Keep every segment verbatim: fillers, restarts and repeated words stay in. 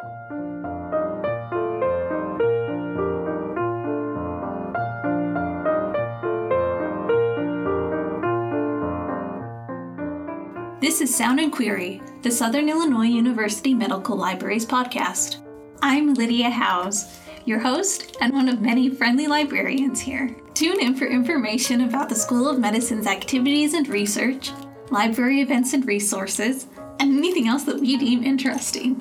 This is Sound and Query, the Southern Illinois University Medical Library's podcast. I'm Lydia Howes, your host and one of many friendly librarians here. Tune in for information about the School of Medicine's activities and research, library events and resources, and anything else that we deem interesting.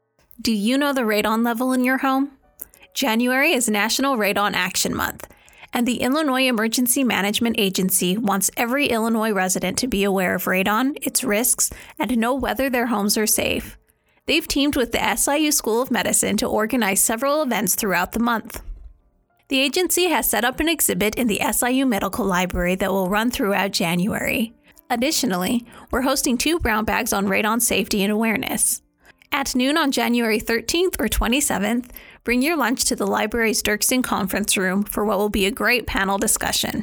Do you know the radon level in your home? January is National Radon Action Month, and the Illinois Emergency Management Agency wants every Illinois resident to be aware of radon, its risks, and know whether their homes are safe. They've teamed with the S I U School of Medicine to organize several events throughout the month. The agency has set up an exhibit in the S I U Medical Library that will run throughout January. Additionally, we're hosting two brown bags on radon safety and awareness. At noon on January thirteenth or twenty-seventh, bring your lunch to the library's Dirksen Conference Room for what will be a great panel discussion.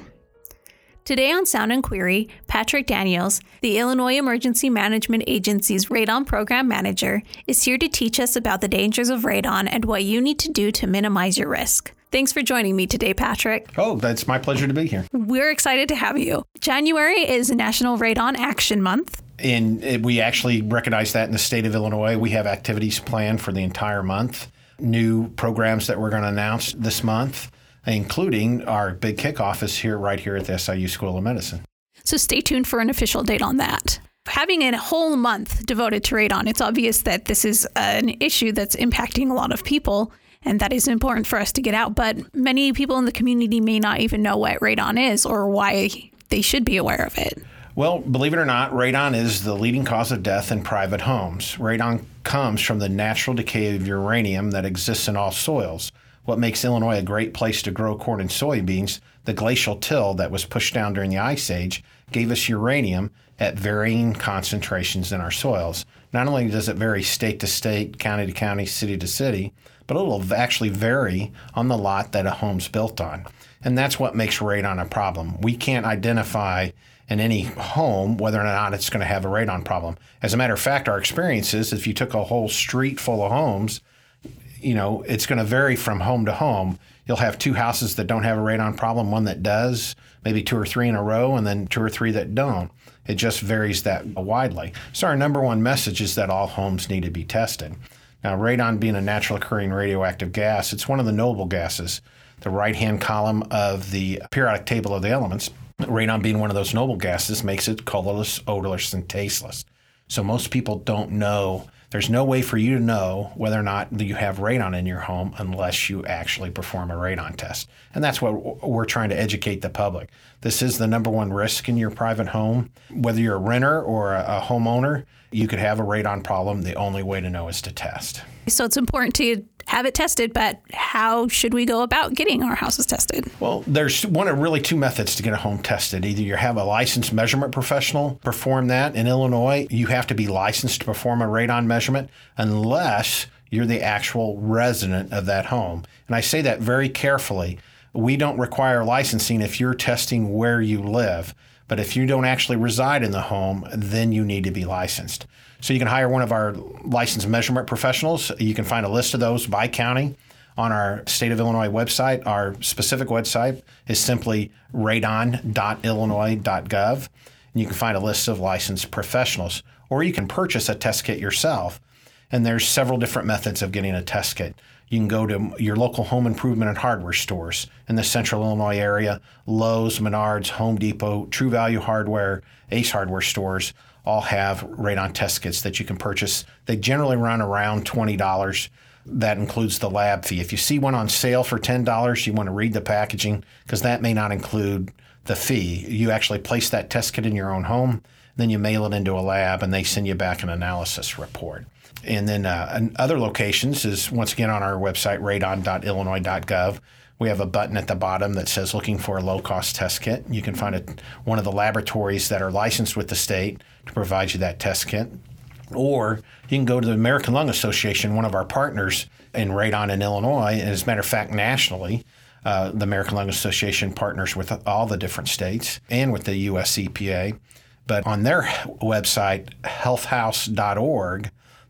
Today on Sound and Query, Patrick Daniels, the Illinois Emergency Management Agency's Radon Program Manager, is here to teach us about the dangers of radon and what you need to do to minimize your risk. Thanks for joining me today, Patrick. Oh, that's my pleasure to be here. We're excited to have you. January is National Radon Action Month. And we actually recognize that in the state of Illinois. We have activities planned for the entire month, new programs that we're going to announce this month, including our big kickoff is here, right here at the S I U School of Medicine. So stay tuned for an official date on that. Having a whole month devoted to radon, it's obvious that this is an issue that's impacting a lot of people, and that is important for us to get out. But many people in the community may not even know what radon is or why they should be aware of it. Well, believe it or not, radon is the leading cause of death in private homes. Radon comes from the natural decay of uranium that exists in all soils. What makes Illinois a great place to grow corn and soybeans, the glacial till that was pushed down during the Ice Age, gave us uranium at varying concentrations in our soils. Not only does it vary state to state, county to county, city to city, but it'll actually vary on the lot that a home's built on. And that's what makes radon a problem. We can't identify in any home whether or not it's going to have a radon problem. As a matter of fact, our experience is if you took a whole street full of homes, you know, it's going to vary from home to home. You'll have two houses that don't have a radon problem, one that does, maybe two or three in a row, and then two or three that don't. It just varies that widely. So our number one message is that all homes need to be tested. Now, radon being a natural occurring radioactive gas, it's one of the noble gases. The right-hand column of the periodic table of the elements, radon being one of those noble gases, makes it colorless, odorless, and tasteless. So most people don't know. There's no way for you to know whether or not you have radon in your home unless you actually perform a radon test. And that's what we're trying to educate the public. This is the number one risk in your private home. Whether you're a renter or a homeowner, you could have a radon problem. The only way to know is to test. So it's important to have it tested, but how should we go about getting our houses tested? Well, there's one of really two methods to get a home tested. Either you have a licensed measurement professional perform that. In Illinois, you have to be licensed to perform a radon measurement unless you're the actual resident of that home. And I say that very carefully. We don't require licensing if you're testing where you live. But if you don't actually reside in the home, then you need to be licensed. So you can hire one of our licensed measurement professionals. You can find a list of those by county on our State of Illinois website. Our specific website is simply radon dot illinois dot gov. And you can find a list of licensed professionals. Or you can purchase a test kit yourself. And there's several different methods of getting a test kit. You can go to your local home improvement and hardware stores in the central Illinois area. Lowe's, Menards, Home Depot, True Value Hardware, Ace Hardware stores all have radon test kits that you can purchase. They generally run around twenty dollars. That includes the lab fee. If you see one on sale for ten dollars, you want to read the packaging because that may not include the fee. You actually place that test kit in your own home, then you mail it into a lab and they send you back an analysis report. And then uh, in other locations is, once again, on our website, radon dot illinois dot gov. We have a button at the bottom that says looking for a low-cost test kit. You can find it, one of the laboratories that are licensed with the state to provide you that test kit. Or you can go to the American Lung Association, one of our partners in radon in Illinois. And as a matter of fact, nationally, uh, the American Lung Association partners with all the different states and with the U S E P A. But on their website, health house dot org,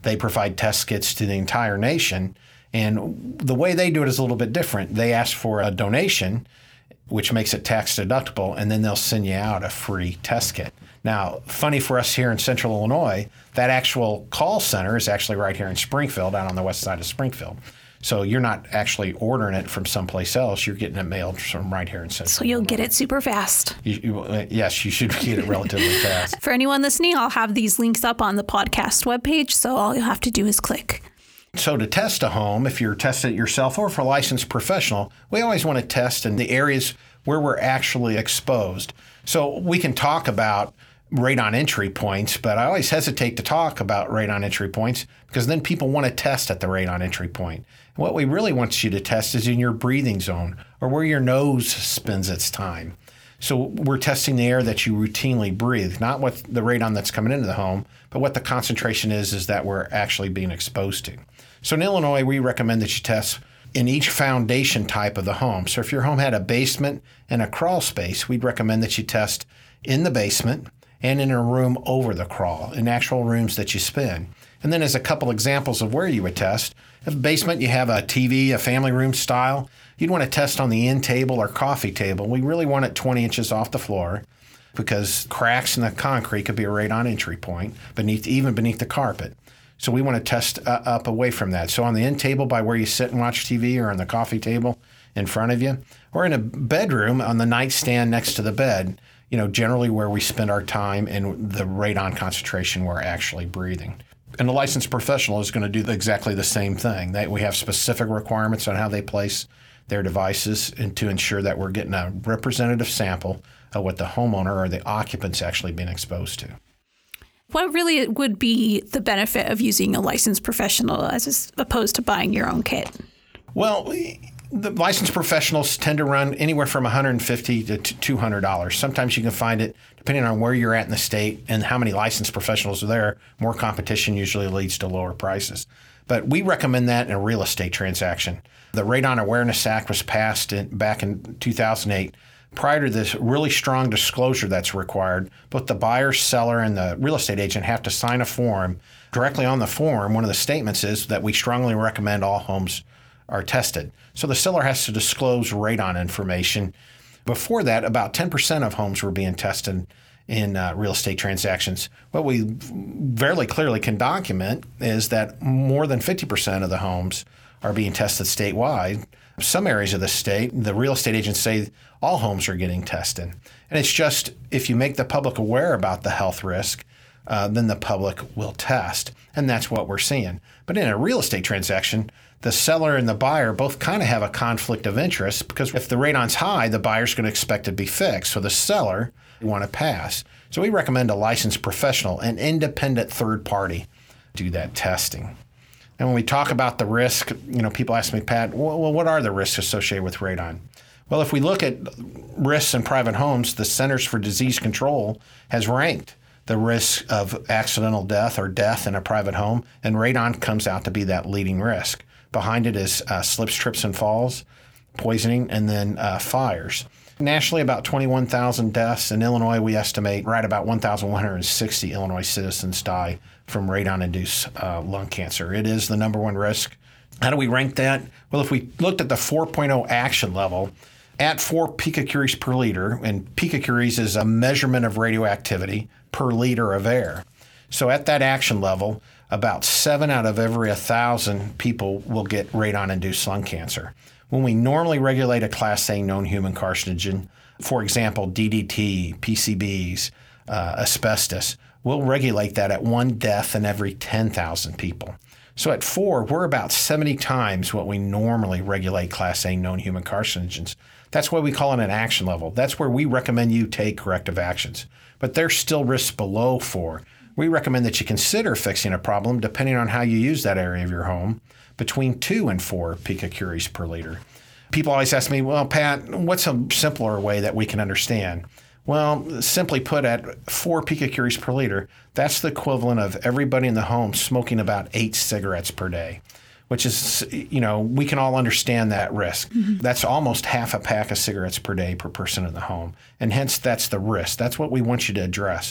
They provide test kits to the entire nation. And the way they do it is a little bit different. They ask for a donation, which makes it tax deductible, and then they'll send you out a free test kit. Now, funny for us here in Central Illinois, that actual call center is actually right here in Springfield, out on the west side of Springfield. So you're not actually ordering it from someplace else. You're getting it mailed from right here in Central So you'll Illinois. get it super fast. You, you, uh, yes, you should get it relatively fast. For anyone listening, I'll have these links up on the podcast webpage, so all you'll have to do is click. So to test a home, if you're testing it yourself or for a licensed professional, we always want to test in the areas where we're actually exposed. So we can talk about radon entry points, but I always hesitate to talk about radon entry points because then people want to test at the radon entry point. And what we really want you to test is in your breathing zone or where your nose spends its time. So we're testing the air that you routinely breathe, not what the radon that's coming into the home, but what the concentration is, is that we're actually being exposed to. So in Illinois, we recommend that you test in each foundation type of the home. So if your home had a basement and a crawl space, we'd recommend that you test in the basement and in a room over the crawl, in actual rooms that you spend. And then as a couple examples of where you would test, if a basement you have a T V, a family room style, you'd want to test on the end table or coffee table. We really want it twenty inches off the floor because cracks in the concrete could be a radon entry point, beneath, even beneath the carpet. So we want to test uh, up away from that. So on the end table by where you sit and watch T V or on the coffee table in front of you, or in a bedroom on the nightstand next to the bed, you know, generally where we spend our time and the radon concentration we're actually breathing. And a licensed professional is going to do exactly the same thing. They, we have specific requirements on how they place their devices and to ensure that we're getting a representative sample of what the homeowner or the occupant's actually been exposed to. What really would be the benefit of using a licensed professional as opposed to buying your own kit? Well, the licensed professionals tend to run anywhere from one hundred fifty dollars to two hundred dollars. Sometimes you can find it, depending on where you're at in the state and how many licensed professionals are there, more competition usually leads to lower prices. But we recommend that in a real estate transaction. The Radon Awareness Act was passed in, back in two thousand eight. Prior to this really strong disclosure that's required, both the buyer, seller, and the real estate agent have to sign a form. Directly on the form, one of the statements is that we strongly recommend all homes are tested. So the seller has to disclose radon information. Before that, about ten percent of homes were being tested in uh, real estate transactions. What we very clearly can document is that more than fifty percent of the homes are being tested statewide. Some areas of the state, the real estate agents say all homes are getting tested. And it's just, if you make the public aware about the health risk, uh, then the public will test. And that's what we're seeing. But in a real estate transaction, the seller and the buyer both kind of have a conflict of interest because if the radon's high, the buyer's going to expect it to be fixed. So the seller want to pass. So we recommend a licensed professional, an independent third party, do that testing. And when we talk about the risk, you know, people ask me, Pat, well, what are the risks associated with radon? Well, if we look at risks in private homes, the Centers for Disease Control has ranked the risk of accidental death or death in a private home, and radon comes out to be that leading risk. Behind it is uh, slips, trips, and falls, poisoning, and then uh, fires. Nationally, about twenty-one thousand deaths. In Illinois, we estimate right about one thousand one hundred sixty Illinois citizens die from radon-induced uh, lung cancer. It is the number one risk. How do we rank that? Well, if we looked at the four point oh action level, at four picocuries per liter, and picocuries is a measurement of radioactivity per liter of air. So at that action level, about seven out of every one thousand people will get radon-induced lung cancer. When we normally regulate a Class A known human carcinogen, for example, D D T, P C Bs, uh, asbestos, we'll regulate that at one death in every ten thousand people. So at four, we're about seventy times what we normally regulate Class A known human carcinogens. That's why we call it an action level. That's where we recommend you take corrective actions. But there's still risks below four. We recommend that you consider fixing a problem, depending on how you use that area of your home, between two and four picocuries per liter. People always ask me, well, Pat, what's a simpler way that we can understand? Well, simply put, at four picocuries per liter, that's the equivalent of everybody in the home smoking about eight cigarettes per day, which is, you know, we can all understand that risk. Mm-hmm. That's almost half a pack of cigarettes per day per person in the home. And hence, that's the risk. That's what we want you to address.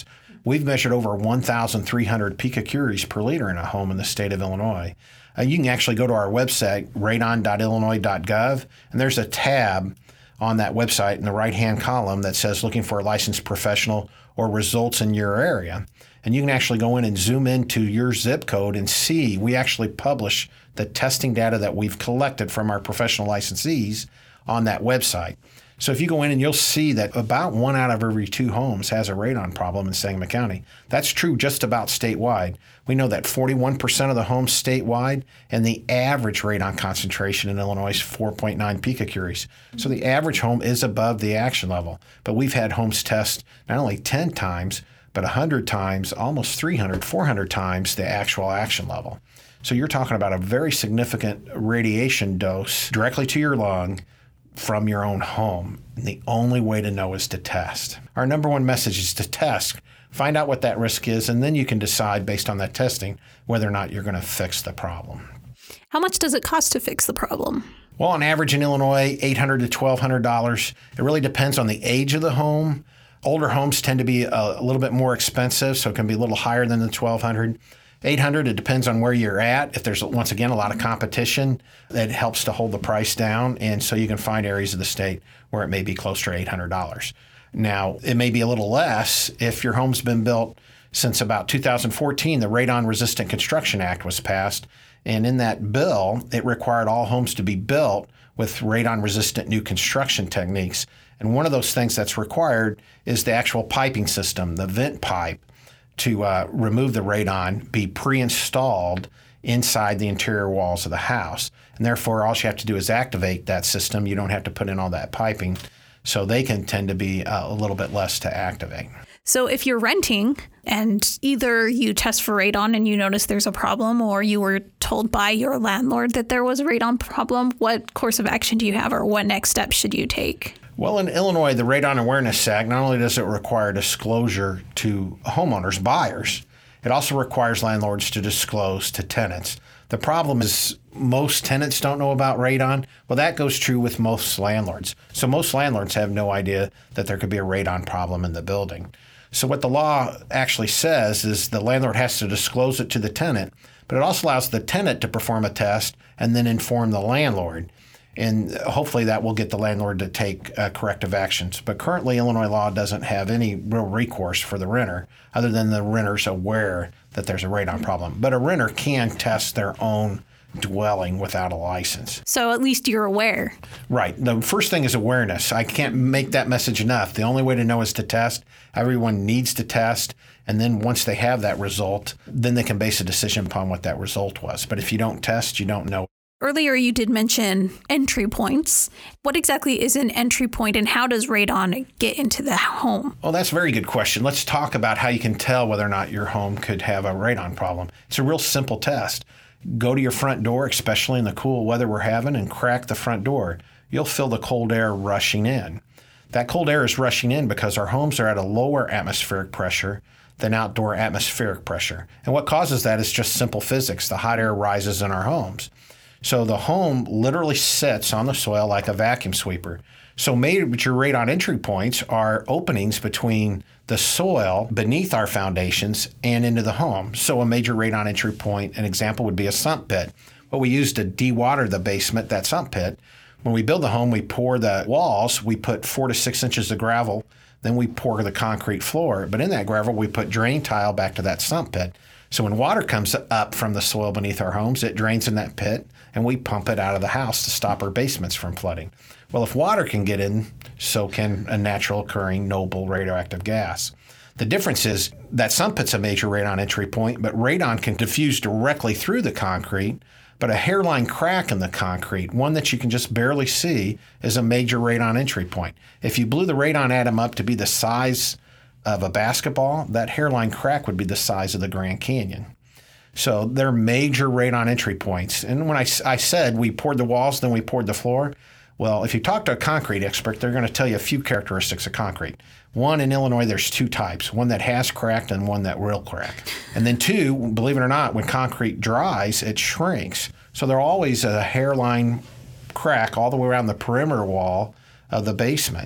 We've measured over one thousand three hundred picocuries per liter in a home in the state of Illinois. Uh, you can actually go to our website, radon dot illinois dot gov, and there's a tab on that website in the right-hand column that says looking for a licensed professional or results in your area. And you can actually go in and zoom into your zip code and see we actually publish the testing data that we've collected from our professional licensees on that website. So if you go in and you'll see that about one out of every two homes has a radon problem in Sangamon County. That's true just about statewide. We know that forty-one percent of the homes statewide, and the average radon concentration in Illinois is four point nine picocuries. So the average home is above the action level. But we've had homes test not only ten times, but one hundred times, almost three hundred, four hundred times the actual action level. So you're talking about a very significant radiation dose directly to your lung from your own home. And the only way to know is to test. Our number one message is to test. Find out what that risk is, and then you can decide based on that testing whether or not you're going to fix the problem. How much does it cost to fix the problem? Well, on average in Illinois, eight hundred dollars to twelve hundred dollars. It really depends on the age of the home. Older homes tend to be a, a little bit more expensive, so it can be a little higher than the twelve hundred dollars. eight hundred dollars, it depends on where you're at. If there's, once again, a lot of competition, that helps to hold the price down. And so you can find areas of the state where it may be closer to eight hundred dollars. Now, it may be a little less if your home's been built since about two thousand fourteen. The Radon Resistant Construction Act was passed. And in that bill, it required all homes to be built with radon-resistant new construction techniques. And one of those things that's required is the actual piping system, the vent pipe, to uh, remove the radon, be pre-installed inside the interior walls of the house. And therefore, all you have to do is activate that system. You don't have to put in all that piping. So they can tend to be uh, a little bit less to activate. So if you're renting and either you test for radon and you notice there's a problem, or you were told by your landlord that there was a radon problem, what course of action do you have, or what next steps should you take? Well, in Illinois, the Radon Awareness Act, not only does it require disclosure to homeowners, buyers, it also requires landlords to disclose to tenants. The problem is most tenants don't know about radon. Well, that goes true with most landlords. So most landlords have no idea that there could be a radon problem in the building. So what the law actually says is the landlord has to disclose it to the tenant, but it also allows the tenant to perform a test and then inform the landlord. And hopefully that will get the landlord to take uh, corrective actions. But currently, Illinois law doesn't have any real recourse for the renter other than the renter's aware that there's a radon problem. But a renter can test their own dwelling without a license. So at least you're aware. Right. The first thing is awareness. I can't make that message enough. The only way to know is to test. Everyone needs to test. And then once they have that result, then they can base a decision upon what that result was. But if you don't test, you don't know. Earlier, you did mention entry points. What exactly is an entry point, and how does radon get into the home? Well, that's a very good question. Let's talk about how you can tell whether or not your home could have a radon problem. It's a real simple test. Go to your front door, especially in the cool weather we're having, and crack the front door. You'll feel the cold air rushing in. That cold air is rushing in because our homes are at a lower atmospheric pressure than outdoor atmospheric pressure. And what causes that is just simple physics. The hot air rises in our homes. So the home literally sits on the soil like a vacuum sweeper. So major radon entry points are openings between the soil beneath our foundations and into the home. So a major radon entry point, an example would be a sump pit. What we use to dewater the basement, that sump pit, when we build the home, we pour the walls, we put four to six inches of gravel, then we pour the concrete floor. But in that gravel, we put drain tile back to that sump pit. So when water comes up from the soil beneath our homes, it drains in that pit, and we pump it out of the house to stop our basements from flooding. Well, if water can get in, so can a natural occurring noble radioactive gas. The difference is that sump pit's a major radon entry point, but radon can diffuse directly through the concrete, but a hairline crack in the concrete, one that you can just barely see, is a major radon entry point. If you blew the radon atom up to be the size of a basketball, that hairline crack would be the size of the Grand Canyon. So they're major radon entry points. And when I, I said we poured the walls, then we poured the floor, well, if you talk to a concrete expert, they're going to tell you a few characteristics of concrete. One, in Illinois, there's two types, one that has cracked and one that will crack. And then two, believe it or not, when concrete dries, it shrinks. So there's always a hairline crack all the way around the perimeter wall of the basement.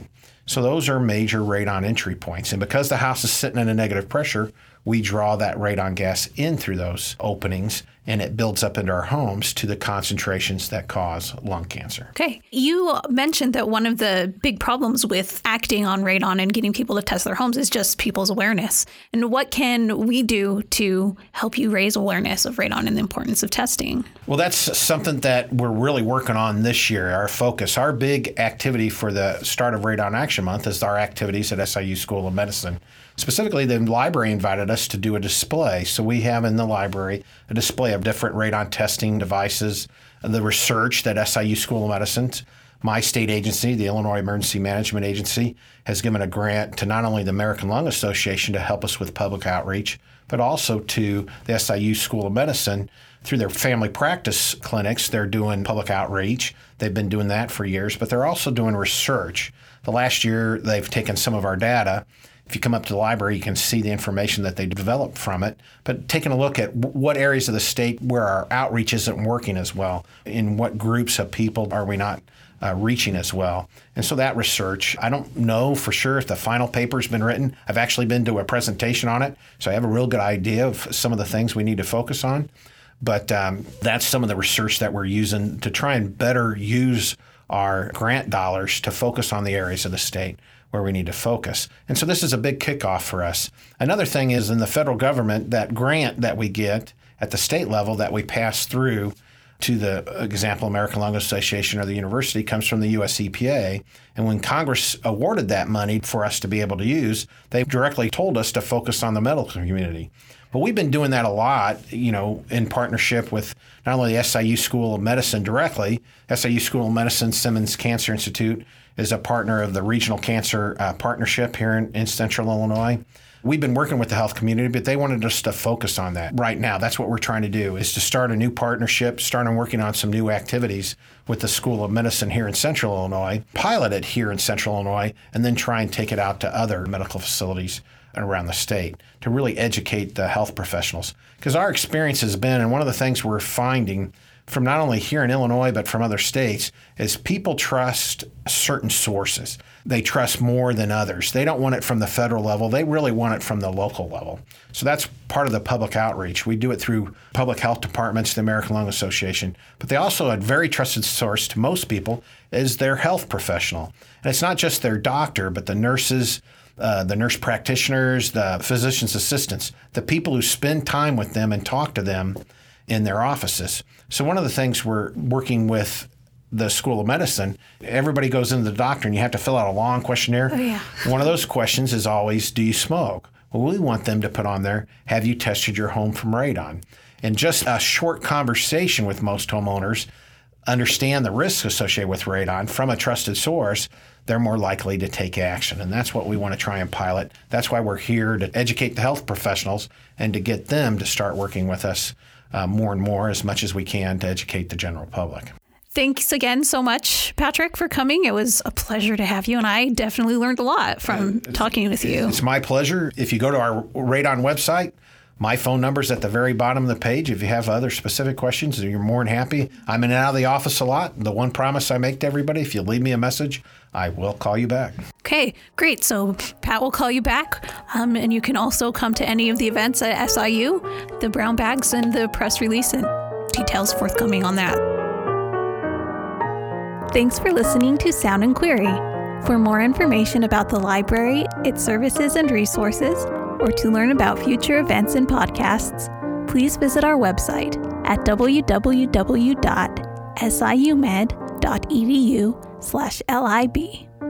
So those are major radon entry points. And because the house is sitting in a negative pressure, we draw that radon gas in through those openings, and it builds up into our homes to the concentrations that cause lung cancer. Okay. You mentioned that one of the big problems with acting on radon and getting people to test their homes is just people's awareness. And what can we do to help you raise awareness of radon and the importance of testing? Well, that's something that we're really working on this year, our focus. Our big activity for the start of Radon Action Month is our activities at S I U School of Medicine. Specifically, the library invited us to do a display. So we have in the library a display of different radon testing devices, the research that S I U School of Medicine, my state agency, the Illinois Emergency Management Agency, has given a grant to not only the American Lung Association to help us with public outreach, but also to the S I U School of Medicine through their family practice clinics. They're doing public outreach. They've been doing that for years, but they're also doing research. The last year, they've taken some of our data. If you come up to the library, you can see the information that they developed from it. But taking a look at what areas of the state where our outreach isn't working as well, in what groups of people are we not uh, reaching as well. And so that research, I don't know for sure if the final paper's been written. I've actually been to a presentation on it, so I have a real good idea of some of the things we need to focus on. But um, that's some of the research that we're using to try and better use our grant dollars to focus on the areas of the state where we need to focus. And so this is a big kickoff for us. Another thing is in the federal government, that grant that we get at the state level that we pass through to the example American Lung Association or the university comes from the U S E P A. And when Congress awarded that money for us to be able to use, they directly told us to focus on the medical community. But we've been doing that a lot, you know, in partnership with not only the S I U School of Medicine directly. S I U School of Medicine Simmons Cancer Institute is a partner of the Regional Cancer uh, Partnership here in, in Central Illinois. We've been working with the health community, but they wanted us to focus on that right now. That's what we're trying to do, is to start a new partnership, start on working on some new activities with the School of Medicine here in Central Illinois, pilot it here in Central Illinois, and then try and take it out to other medical facilities around the state to really educate the health professionals. Because our experience has been, and one of the things we're finding from not only here in Illinois, but from other states, is people trust certain sources. They trust more than others. They don't want it from the federal level. They really want it from the local level. So that's part of the public outreach. We do it through public health departments, the American Lung Association. But they also, a very trusted source to most people is their health professional. And it's not just their doctor, but the nurses, uh, the nurse practitioners, the physician's assistants, the people who spend time with them and talk to them in their offices. So one of the things we're working with the School of Medicine, everybody goes into the doctor and you have to fill out a long questionnaire. Oh, yeah. One of those questions is always, do you smoke? Well, we want them to put on there, have you tested your home from radon? And just a short conversation with most homeowners, understand the risks associated with radon from a trusted source, they're more likely to take action. And that's what we want to try and pilot. That's why we're here, to educate the health professionals and to get them to start working with us uh, more and more as much as we can to educate the general public. Thanks again so much, Patrick, for coming. It was a pleasure to have you, and I definitely learned a lot from uh, talking with you. It's my pleasure. If you go to our Radon website, my phone number's at the very bottom of the page. If you have other specific questions, you're more than happy. I'm in and out of the office a lot. The one promise I make to everybody, if you leave me a message, I will call you back. Okay, great. So Pat will call you back. Um, and you can also come to any of the events at S I U, the brown bags and the press release, and details forthcoming on that. Thanks for listening to Sound and Query. For more information about the library, its services and resources, or to learn about future events and podcasts, please visit our website at w w w dot s i u med dot e d u slash l i b.